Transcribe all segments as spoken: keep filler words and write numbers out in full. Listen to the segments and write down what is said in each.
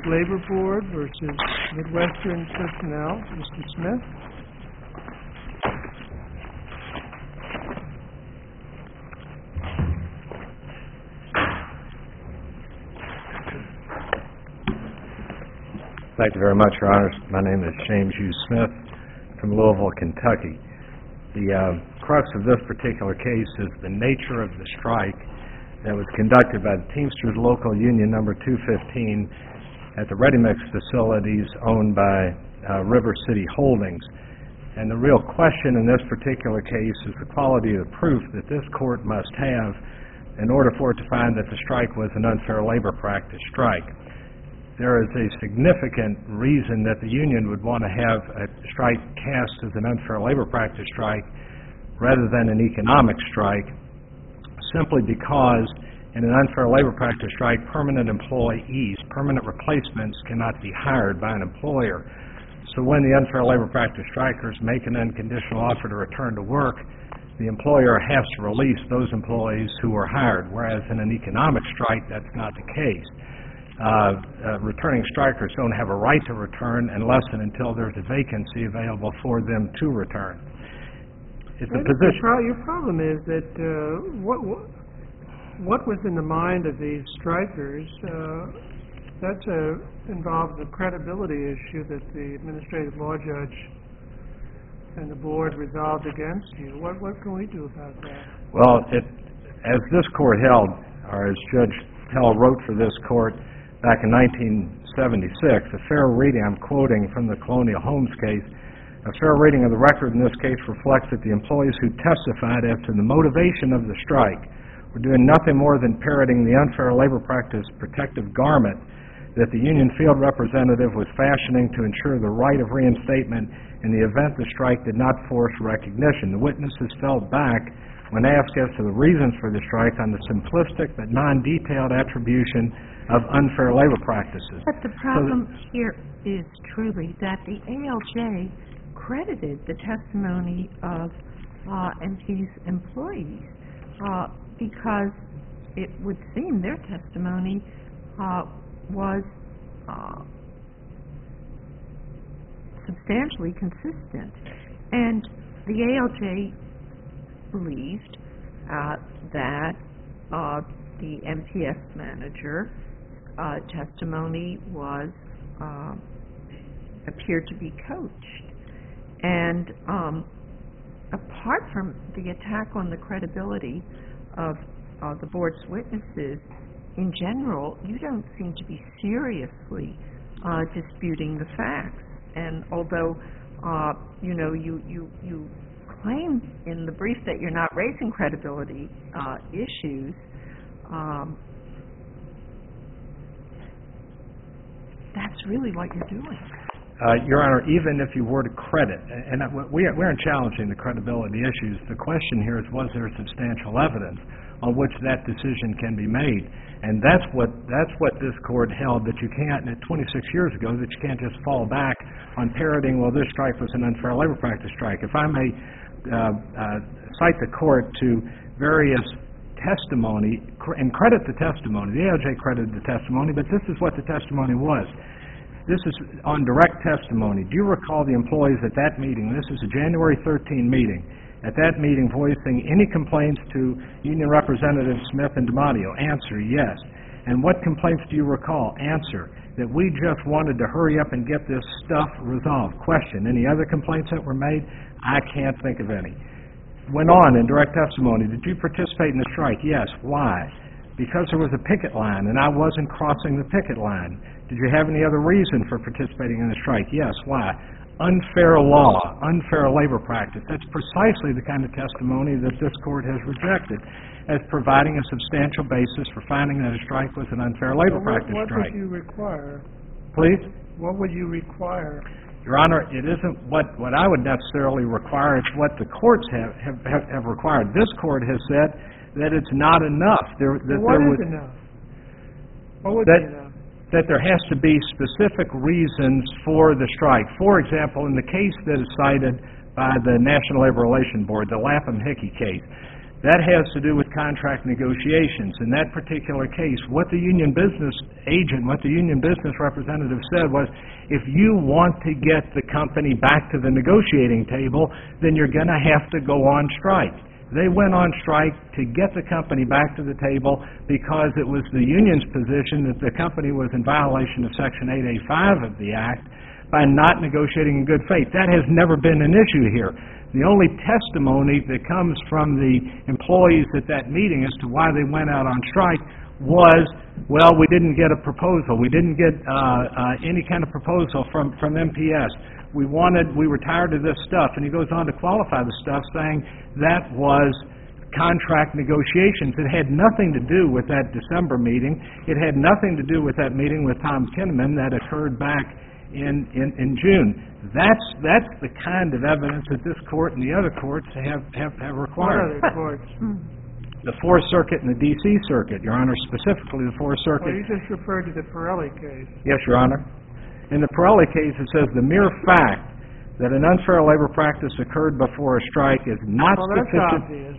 Labor Board versus Midwestern Personnel. Mister Smith. Thank you very much, Your Honors. My name is James Hughes Smith from Louisville, Kentucky. The uh, crux of this particular case is the nature of the strike that was conducted by the Teamsters Local Union Number two fifteen at the ready-mix facilities owned by uh, River City Holdings. And the real question in this particular case is the quality of the proof that this court must have in order for it to find that the strike was an unfair labor practice strike. There is a significant reason that the union would want to have a strike cast as an unfair labor practice strike rather than an economic strike, simply because in an unfair labor practice strike, permanent employees, permanent replacements cannot be hired by an employer. So when the unfair labor practice strikers make an unconditional offer to return to work, the employer has to release those employees who were hired, whereas in an economic strike, that's not the case. Uh, uh, returning strikers don't have a right to return unless and until there's a vacancy available for them to return. It's a position. Pro- your problem is that uh, what, what what was in the mind of these strikers? Uh, that uh, involves a credibility issue that the administrative law judge and the board resolved against you. What what can we do about that? Well, it, as this court held, or as Judge Pell wrote for this court back in nineteen seventy-six, a fair reading, I'm quoting from the Colonial Homes case, a fair reading of the record in this case reflects that the employees who testified as to the motivation of the strike were doing nothing more than parroting the unfair labor practice protective garment that the union field representative was fashioning to ensure the right of reinstatement in the event the strike did not force recognition. The witnesses fell back when asked as to the reasons for the strike on the simplistic but non-detailed attribution of unfair labor practices. But the problem so here is truly that the A L J credited the testimony of uh, M T's employees uh, because it would seem their testimony uh, was uh, substantially consistent. And the A L J believed uh, that uh, the M T S manager uh, testimony was uh, appeared to be coached. And um, apart from the attack on the credibility of uh, the board's witnesses, in general, you don't seem to be seriously uh, disputing the facts. And although, uh, you know, you, you, you claim in the brief that you're not raising credibility uh, issues, um, that's really what you're doing. Uh, Your Honor, even if you were to credit, and we aren't challenging the credibility issues, the question here is, was there substantial evidence on which that decision can be made? And that's what that's what this court held, that you can't, twenty-six years ago, that you can't just fall back on parroting, well, this strike was an unfair labor practice strike. If I may uh, uh, cite the court to various testimony, and credit the testimony. The A L J credited the testimony, but this is what the testimony was. This is on direct testimony. Do you recall the employees at that meeting? This is a January thirteenth meeting. At that meeting, voicing any complaints to Union Representatives Smith and DiMatteo? Answer, yes. And what complaints do you recall? Answer, that we just wanted to hurry up and get this stuff resolved. Question, any other complaints that were made? I can't think of any. Went on in direct testimony. Did you participate in the strike? Yes. Why? Because there was a picket line and I wasn't crossing the picket line. Did you have any other reason for participating in the strike? Yes. Why? Unfair law, unfair labor practice. That's precisely the kind of testimony that this court has rejected as providing a substantial basis for finding that a strike was an unfair labor well, practice what strike. What would you require? Please? What would you require? Your Honor, it isn't what, what I would necessarily require. It's what the courts have, have, have, have required. This court has said that it's not enough. There, that well, what there is would, enough? What would that, be enough? That there has to be specific reasons for the strike. For example, in the case that is cited by the National Labor Relations Board, the Lapham-Hickey case, That has to do with contract negotiations. In that particular case, what the union business agent, what the union business representative said was, if you want to get the company back to the negotiating table, then you're going to have to go on strike. They went on strike to get the company back to the table because it was the union's position that the company was in violation of Section eight A five of the Act by not negotiating in good faith. That has never been an issue here. The only testimony that comes from the employees at that meeting as to why they went out on strike was, well, we didn't get a proposal. We didn't get uh, uh, any kind of proposal from, from M P S. We wanted, we were tired of this stuff. And he goes on to qualify the stuff, saying that was contract negotiations. It had nothing to do with that December meeting. It had nothing to do with that meeting with Tom Kinnaman that occurred back in, in, in June. That's that's the kind of evidence that this court and the other courts have, have, have required. What other courts? The Fourth Circuit and the D C Circuit, Your Honor, specifically the Fourth Circuit. Well, you just referred to the Pirelli case. Yes, Your Honor. In the Pirelli case, it says the mere fact that an unfair labor practice occurred before a strike is not Well, that's sufficient. obvious.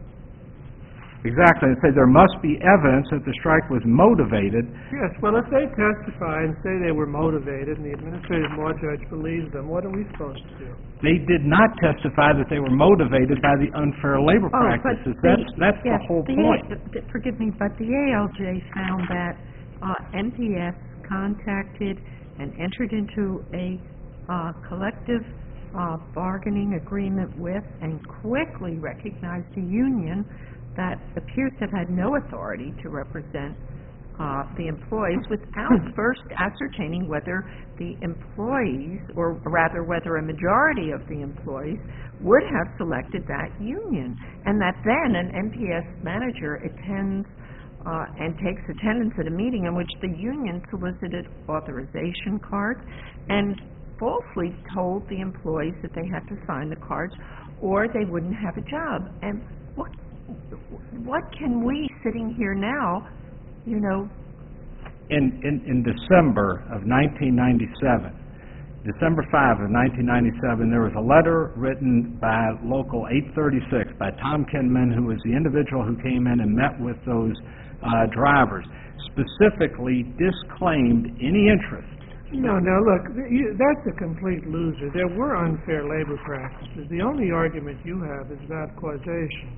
Exactly. It says there must be evidence that the strike was motivated. Yes, well, if they testify and say they were motivated and the administrative law judge believes them, what are we supposed to do? They did not testify that they were motivated by the unfair labor Oh, but practices. the- That's that's yes, the whole the point. A- th- forgive me, but the A L J found that uh, M P S contacted and entered into a uh, collective uh, bargaining agreement with and quickly recognized a union that appears to have had no authority to represent uh, the employees without first ascertaining whether the employees, or rather whether a majority of the employees, would have selected that union. And that then an M P S manager attends uh, and takes attendance at a meeting in which the union solicited authorization cards and falsely told the employees that they had to sign the cards or they wouldn't have a job. And what what can we, sitting here now, you know... In, in, in December of nineteen ninety-seven, December fifth of nineteen ninety-seven, there was a letter written by Local eight thirty-six by Tom Kinnaman, who was the individual who came in and met with those uh, drivers, specifically disclaimed any interest. No, no, look, th- you, that's a complete loser. There were unfair labor practices. The only argument you have is about causation.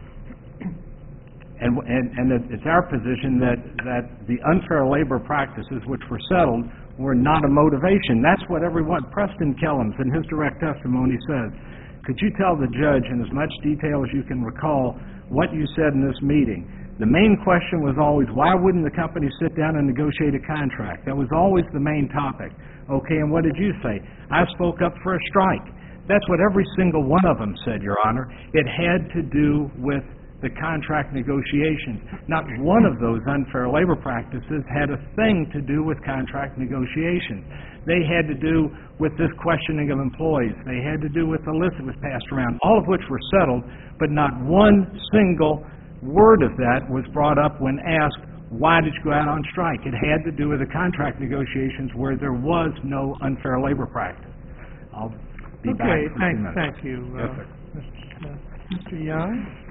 And, and, and it's our position that, that the unfair labor practices which were settled were not a motivation. That's what everyone, Preston Kellums in his direct testimony says. Could you tell the judge in as much detail as you can recall what you said in this meeting? The main question was always, why wouldn't the company sit down and negotiate a contract? That was always the main topic. Okay, and what did you say? I spoke up for a strike. That's what every single one of them said, Your Honor. It had to do with the contract negotiations. Not one of those unfair labor practices had a thing to do with contract negotiations. They had to do with this questioning of employees. They had to do with the list that was passed around, all of which were settled, but not one single word of that was brought up when asked, why did you go out on strike? It had to do with the contract negotiations where there was no unfair labor practice. I'll be back Okay, for thank, two minutes. thank you, uh, Yes, sir. Mister Smith. Mister Young?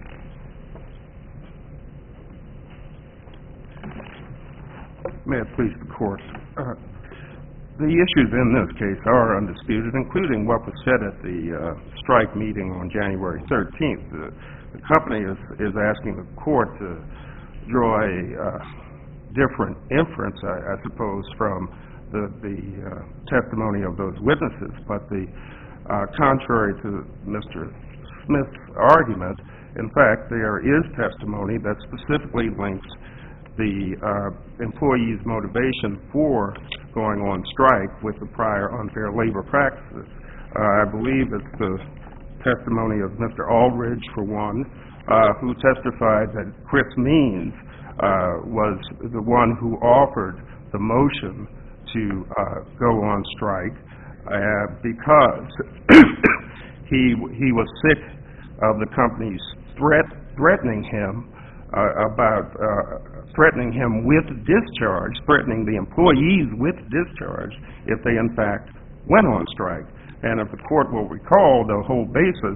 May it please the Court. Uh, the issues in this case are undisputed, including what was said at the uh, strike meeting on January thirteenth. The, the company is, is asking the Court to draw a uh, different inference, I, I suppose, from the, the uh, testimony of those witnesses. But the uh, contrary to Mister Smith's argument, in fact, there is testimony that specifically links the uh, employees' motivation for going on strike with the prior unfair labor practices. Uh, I believe it's the testimony of Mister Aldridge, for one, uh, who testified that Chris Means uh, was the one who offered the motion to uh, go on strike uh, because he he was sick of the company's threat threatening him uh, about uh, threatening him with discharge, threatening the employees with discharge if they in fact went on strike. And if the Court will recall, the whole basis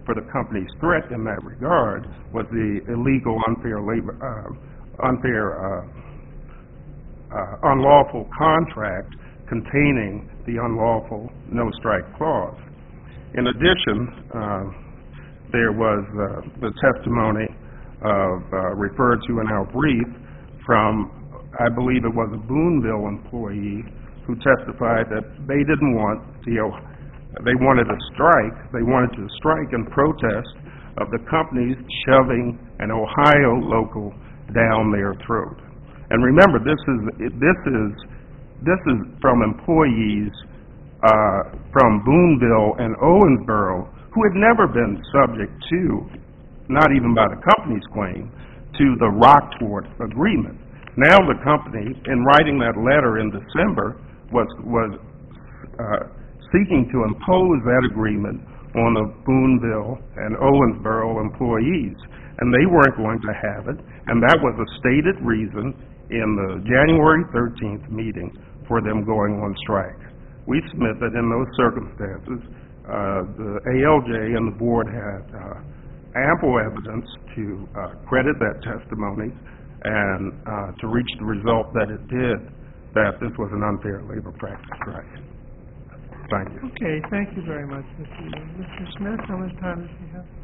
for the company's threat in that regard was the illegal, unfair labor, uh, unfair, uh, uh, unlawful contract containing the unlawful no-strike clause. In addition, uh, there was uh, the testimony of, uh, referred to in our brief from, I believe it was a Boonville employee who testified that they didn't want the, they wanted a strike, they wanted to strike in protest of the companies shoving an Ohio local down their throat. And remember, this is, this is, this is from employees uh, from Boonville and Owensboro who had never been subject to, not even by the company's claim, to the Rockport agreement. Now the company, in writing that letter in December, was, was uh, seeking to impose that agreement on the Boonville and Owensboro employees, and they weren't going to have it, and that was a stated reason in the January thirteenth meeting for them going on strike. We submit that in those circumstances, uh, the A L J and the board had uh, ample evidence to uh, credit that testimony and uh, to reach the result that it did, that this was an unfair labor practice strike. Thank you. Okay, thank you very much, Mister Yu. Mister Smith, how much time does he have?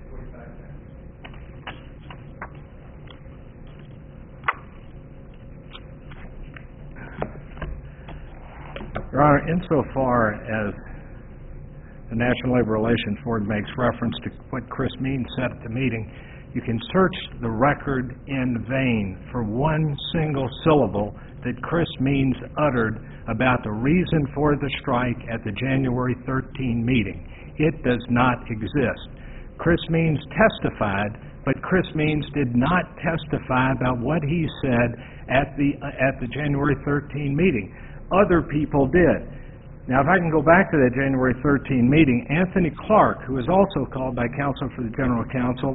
Your Honor, insofar as the National Labor Relations Board makes reference to what Chris Means said at the meeting, you can search the record in vain for one single syllable that Chris Means uttered about the reason for the strike at the January thirteenth meeting. It does not exist. Chris Means testified, but Chris Means did not testify about what he said at the uh, at the January thirteenth meeting. Other people did. Now, if I can go back to that January thirteenth meeting, Anthony Clark, who was also called by counsel for the General Counsel,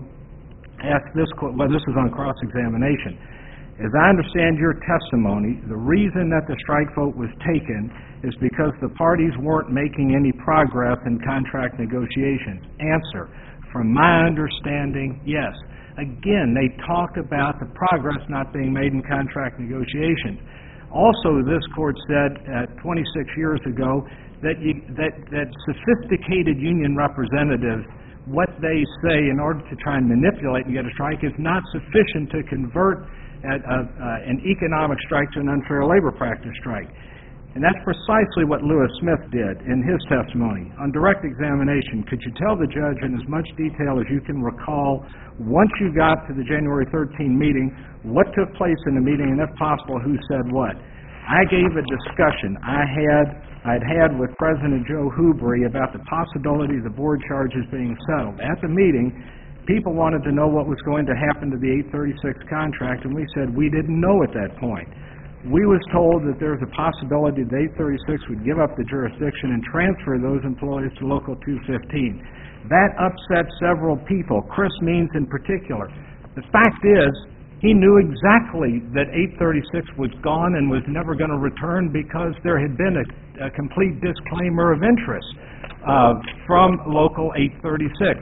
asked this, well, this was on cross-examination. As I understand your testimony, the reason that the strike vote was taken is because the parties weren't making any progress in contract negotiations. Answer, from my understanding, yes. Again, they talked about the progress not being made in contract negotiations. Also, this court said uh, twenty-six years ago that, you, that, that sophisticated union representatives, what they say in order to try and manipulate and get a strike is not sufficient to convert a, a, uh, an economic strike to an unfair labor practice strike. And that's precisely what Lewis Smith did in his testimony. On direct examination, could you tell the judge in as much detail as you can recall, once you got to the January thirteenth meeting, what took place in the meeting, and if possible, who said what? I gave a discussion I had, I'd had with President Joe Hubry about the possibility of the board charges being settled. At the meeting, people wanted to know what was going to happen to the eight thirty-six contract, and we said we didn't know at that point. We was told that there was a possibility that eight thirty-six would give up the jurisdiction and transfer those employees to Local two fifteen. That upset several people, Chris Means in particular. The fact is, he knew exactly that eight thirty-six was gone and was never going to return because there had been a, a complete disclaimer of interest uh, from Local eight thirty-six.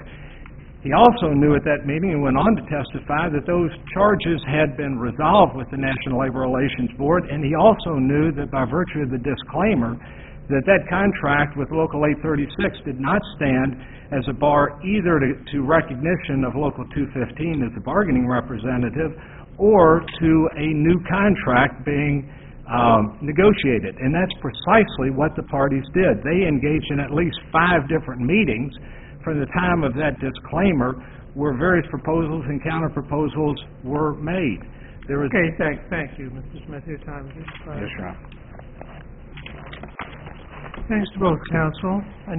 He also knew at that meeting and went on to testify that those charges had been resolved with the National Labor Relations Board, and he also knew that by virtue of the disclaimer that that contract with Local eight thirty-six did not stand as a bar either to, to recognition of Local two fifteen as a bargaining representative or to a new contract being um, negotiated. And that's precisely what the parties did. They engaged in at least five different meetings from the time of that disclaimer where various proposals and counter-proposals were made. There was okay, thank, thank you, Mister Smith. Your time is expired. Yes, Your Honor. Thanks to both counsel. I